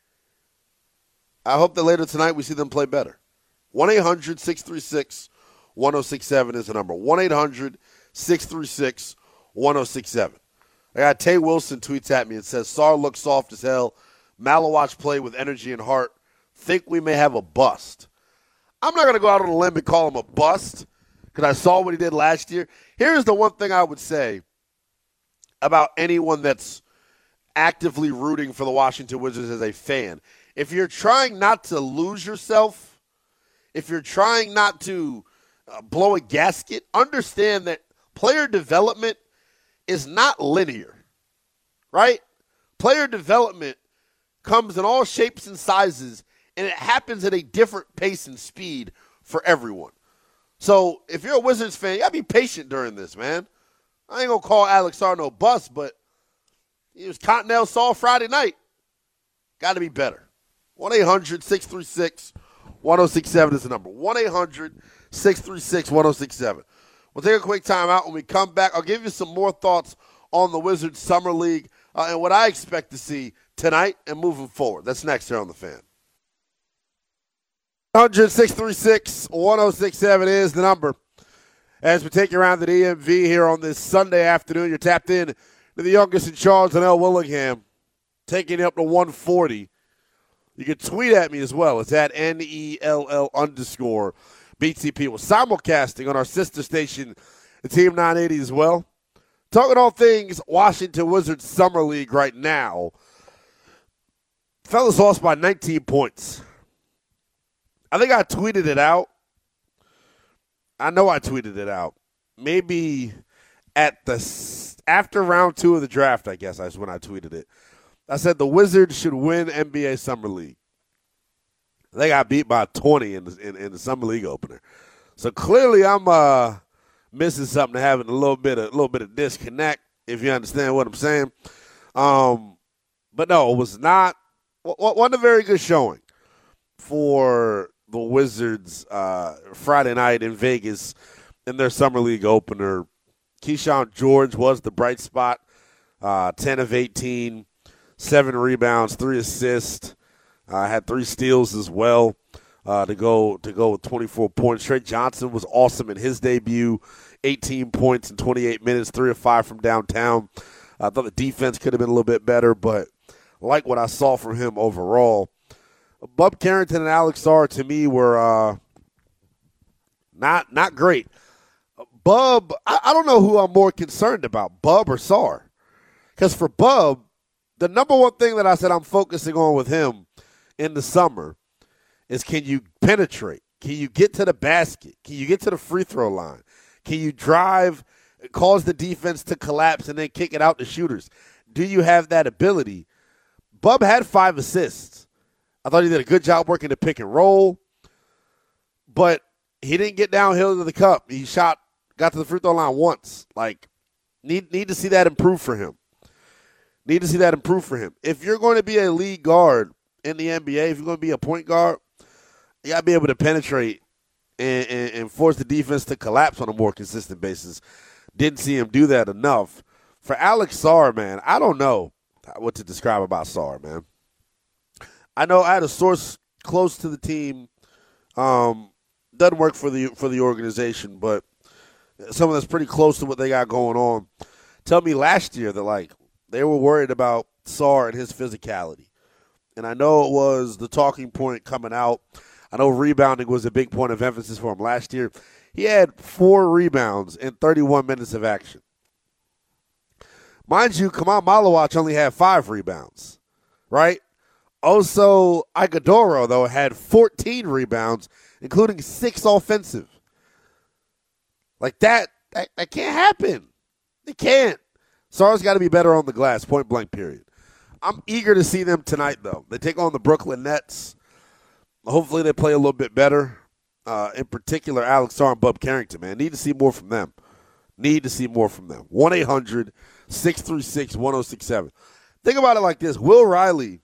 I hope that later tonight we see them play better. one eight hundred six three six one oh six seven is the number. one eight hundred six three six one oh six seven. I got Tay Wilson tweets at me and says, Sarr looks soft as hell. Malawatch play with energy and heart. Think we may have a bust. I'm not going to go out on a limb and call him a bust because I saw what he did last year. Here's the one thing I would say about anyone that's actively rooting for the Washington Wizards as a fan. If you're trying not to lose yourself, if you're trying not to uh, blow a gasket, understand that player development is not linear, right? Player development comes in all shapes and sizes, and it happens at a different pace and speed for everyone. So if you're a Wizards fan, you got to be patient during this, man. I ain't going to call Alex Sarr no bust, but he was Continental Saul Friday night. Got to be better. one eight hundred six three six one oh six seven is the number. one eight hundred six three six one oh six seven. We'll take a quick time out. When we come back, I'll give you some more thoughts on the Wizards Summer League uh, and what I expect to see tonight and moving forward. That's next here on The Fan. one eight hundred six three six one oh six seven is the number. As we take you around the D M V here on this Sunday afternoon, you're tapped in to the youngest in Charles and L. Willingham, taking it up to one forty. You can tweet at me as well. It's at N E L L underscore B T P. We're simulcasting on our sister station, the Team nine eighty as well. Talking all things Washington Wizards Summer League right now. Fellas lost by nineteen points. I think I tweeted it out. I know I tweeted it out. Maybe at the after round two of the draft, I guess that's when I tweeted it. I said the Wizards should win N B A Summer League. They got beat by twenty in the, in, in the Summer League opener. So clearly I'm uh, missing something, having a little bit of a little bit of disconnect, if you understand what I'm saying. Um, but no, it was not – wasn't a very good showing for the Wizards uh, Friday night in Vegas in their Summer League opener. Keyshawn George was the bright spot, uh, ten of eighteen, seven rebounds, three assists, uh, had three steals as well uh, to go to go with twenty-four points. Trey Johnson was awesome in his debut, eighteen points in twenty-eight minutes, three of five from downtown. I thought the defense could have been a little bit better, but like what I saw from him overall. Bub Carrington and Alex Sarr, to me, were uh, not not great. Bub, I, I don't know who I'm more concerned about, Bub or Sarr. Because for Bub, the number one thing that I said I'm focusing on with him in the summer is, can you penetrate? Can you get to the basket? Can you get to the free throw line? Can you drive, cause the defense to collapse, and then kick it out to shooters? Do you have that ability? Bub had five assists. I thought he did a good job working the pick and roll, but he didn't get downhill to the cup. He shot, got to the free throw line once. Like, need need to see that improve for him. Need to see that improve for him. If you're going to be a lead guard in the N B A, if you're going to be a point guard, you got to be able to penetrate and, and, and force the defense to collapse on a more consistent basis. Didn't see him do that enough. For Alex Sarr, man, I don't know what to describe about Sarr, man. I know I had a source close to the team. Um, doesn't work for the for the organization, but someone that's pretty close to what they got going on. Tell me last year that, like, they were worried about Sarr and his physicality. And I know it was the talking point coming out. I know rebounding was a big point of emphasis for him last year. He had four rebounds in thirty-one minutes of action. Mind you, Kamal Malawach only had five rebounds, right? Also, Iguodala, though, had fourteen rebounds, including six offensive. Like, that, that, that can't happen. It can't. Sarr's got to be better on the glass, point blank, period. I'm eager to see them tonight, though. They take on the Brooklyn Nets. Hopefully they play a little bit better. Uh, in particular, Alex Sarr and Bub Carrington, man. Need to see more from them. Need to see more from them. one eight hundred six three six one oh six seven. Think about it like this. Will Riley,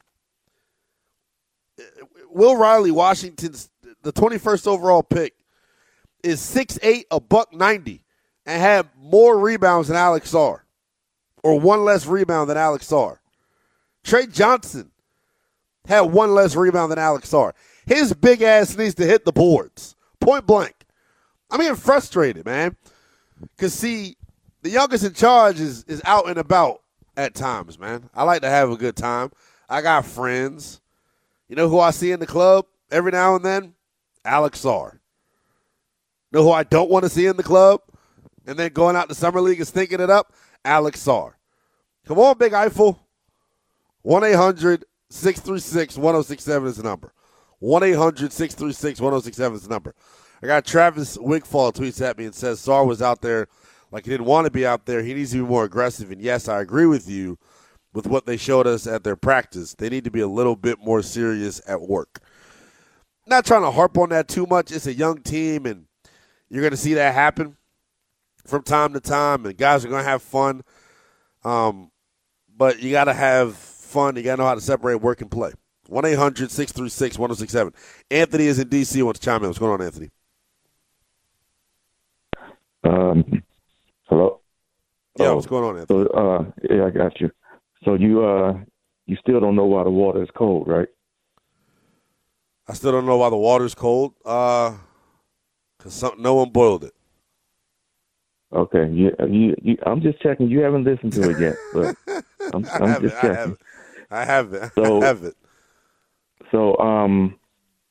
Will Riley, Washington's the twenty-first overall pick, is six eight, a buck ninety, and had more rebounds than Alex Sarr, or one less rebound than Alex Sarr. Trey Johnson had one less rebound than Alex Sarr. His big ass needs to hit the boards, point blank. I'm getting frustrated, man, because, see, the youngest in charge is, is out and about at times, man. I like to have a good time. I got friends. You know who I see in the club every now and then? Alex Sarr. You know who I don't want to see in the club and then going out to Summer League and stinking it up? Alex Sarr. Come on, Big Eiffel. one eight hundred six three six one oh six seven is the number. one eight hundred six three six one oh six seven is the number. I got Travis Wigfall tweets at me and says Sarr was out there like he didn't want to be out there. He needs to be more aggressive. And, yes, I agree with you with what they showed us at their practice. They need to be a little bit more serious at work. Not trying to harp on that too much. It's a young team, and you're going to see that happen from time to time, and guys are going to have fun. Um, but you got to have fun. You got to know how to separate work and play. one eight hundred six three six one oh six seven. Anthony is in D C. Wants to chime in. What's going on, Anthony? Um, hello? Yeah, what's going on, Anthony? So, uh, yeah, I got you. So you uh, you still don't know why the water is cold, right? I still don't know why the water's cold. Uh, because no one boiled it. Okay, you, you, you, I'm just checking. You haven't listened to it yet, but I'm, I'm just it, checking. I have it. I have it. So, I have it. So, um,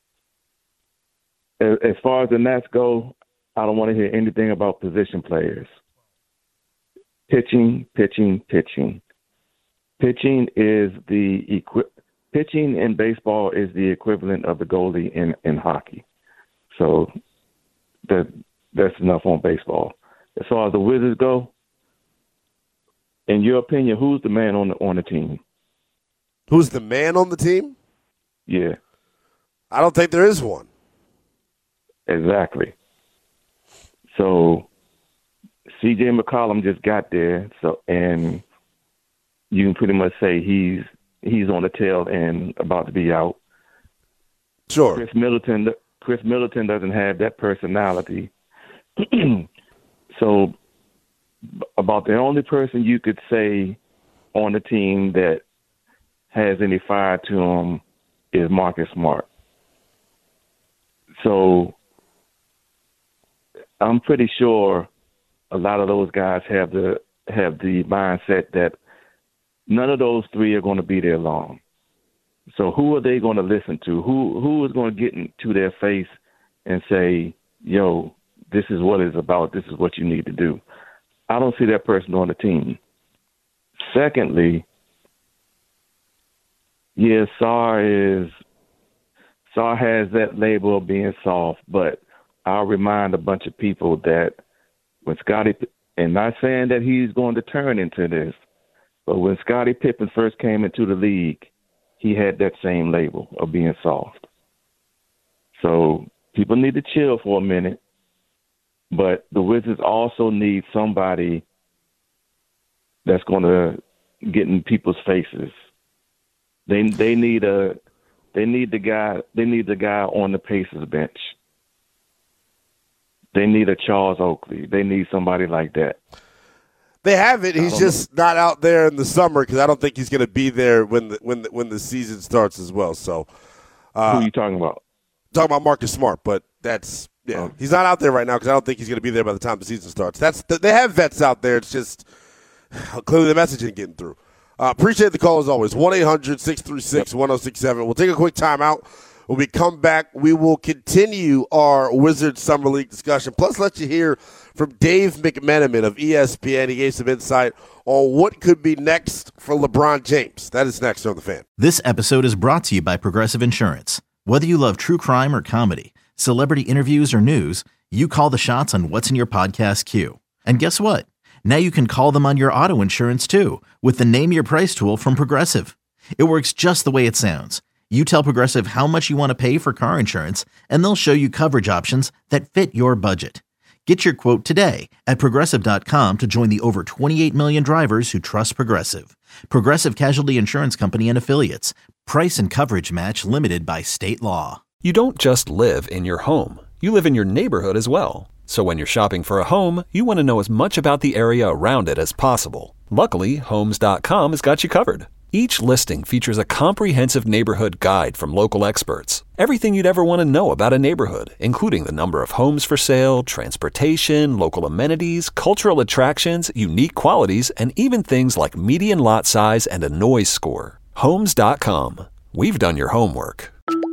as, as far as the Nats go, I don't want to hear anything about position players. Pitching, pitching, pitching. Pitching is the equi- pitching in baseball is the equivalent of the goalie in, in hockey. So that that's enough on baseball. As far as the Wizards go, In your opinion, who's the man on the on the team? Who's the man on the team? Yeah. I don't think there is one. Exactly. So C J McCollum just got there, so and you can pretty much say he's he's on the tail end, about to be out. Sure. Chris Middleton Chris Middleton doesn't have that personality. So about the only person you could say on the team that has any fire to him is Marcus Smart. So I'm pretty sure a lot of those guys have the have the mindset that none of those three are going to be there long. So who are they going to listen to? Who who is going to get into their face and say, yo, this is what it's about. This is what you need to do. I don't see that person on the team. Secondly, yeah, Sarr is Sarr has that label of being soft, but I'll remind a bunch of people that when Scottie, and not saying that he's going to turn into this, but when Scottie Pippen first came into the league, he had that same label of being soft. So people need to chill for a minute, but the Wizards also need somebody that's going to get in people's faces. They they need a they need the guy they need the guy on the Pacers bench. They need a Charles Oakley. They need somebody like that. They have it. He's just know. not out there in the summer because I don't think he's going to be there when the when the, when the season starts as well. So, uh, who are you talking about? Talking about Marcus Smart, but that's yeah. Oh. He's not out there right now because I don't think he's going to be there by the time the season starts. That's they have vets out there. It's just clearly the message ain't getting through. Uh, appreciate the call as always. one eight hundred six three six one oh six seven. We'll take a quick timeout. When we come back, we will continue our Wizards Summer League discussion. Plus, let you hear from Dave McMenamin of E S P N. He gave some insight on what could be next for LeBron James. That is next on The Fan. This episode is brought to you by Progressive Insurance. Whether you love true crime or comedy, celebrity interviews or news, you call the shots on what's in your podcast queue. And guess what? Now you can call them on your auto insurance too with the Name Your Price tool from Progressive. It works just the way it sounds. You tell Progressive how much you want to pay for car insurance, and they'll show you coverage options that fit your budget. Get your quote today at Progressive dot com to join the over twenty-eight million drivers who trust Progressive. Progressive Casualty Insurance Company and Affiliates. Price and coverage match limited by state law. You don't just live in your home. You live in your neighborhood as well. So when you're shopping for a home, you want to know as much about the area around it as possible. Luckily, Homes dot com has got you covered. Each listing features a comprehensive neighborhood guide from local experts. Everything you'd ever want to know about a neighborhood, including the number of homes for sale, transportation, local amenities, cultural attractions, unique qualities, and even things like median lot size and a noise score. Homes dot com. We've done your homework.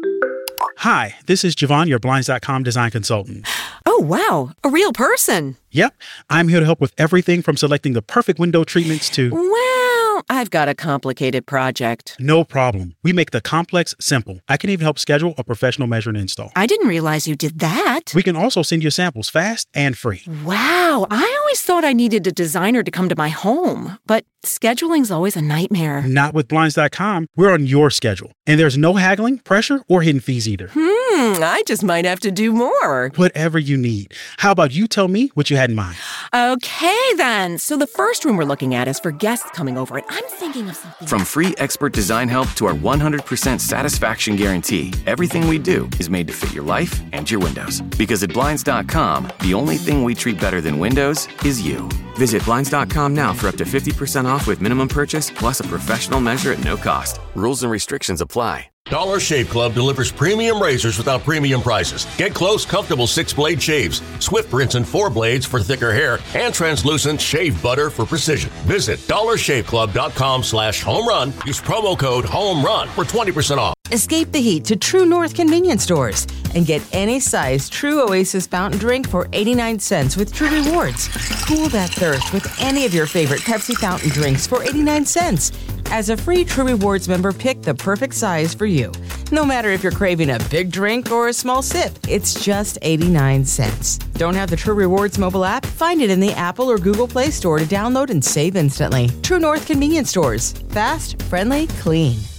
Hi, this is Javon, your Blinds dot com design consultant. Oh, wow. A real person. Yep. I'm here to help with everything from selecting the perfect window treatments to... Well, I've got a complicated project. No problem. We make the complex simple. I can even help schedule a professional measure and install. I didn't realize you did that. We can also send you samples fast and free. Wow. I always thought I needed a designer to come to my home, but scheduling's always a nightmare. Not with Blinds dot com. We're on your schedule. And there's no haggling, pressure, or hidden fees either. Hmm, I just might have to do more. Whatever you need. How about you tell me what you had in mind? Okay, then. So the first room we're looking at is for guests coming over, and I'm thinking of something. From free expert design help to our one hundred percent satisfaction guarantee, everything we do is made to fit your life and your windows. Because at Blinds dot com, the only thing we treat better than windows is you. Visit Blinds dot com now for up to fifty percent off with minimum purchase plus a professional measure at no cost. Rules and restrictions apply. Dollar Shave Club delivers premium razors without premium prices. Get close, comfortable six-blade shaves, swift rinse and four blades for thicker hair, and translucent shave butter for precision. Visit dollar shave club dot com slash home run. Use promo code HOMERUN for twenty percent off. Escape the heat to True North convenience stores and get any size True Oasis fountain drink for eighty-nine cents with True Rewards. Cool that thirst with any of your favorite Pepsi fountain drinks for eighty-nine cents. As a free True Rewards member, pick the perfect size for you. No matter if you're craving a big drink or a small sip, it's just eighty-nine cents. Don't have the True Rewards mobile app? Find it in the Apple or Google Play Store to download and save instantly. True North Convenience Stores. Fast, friendly, clean.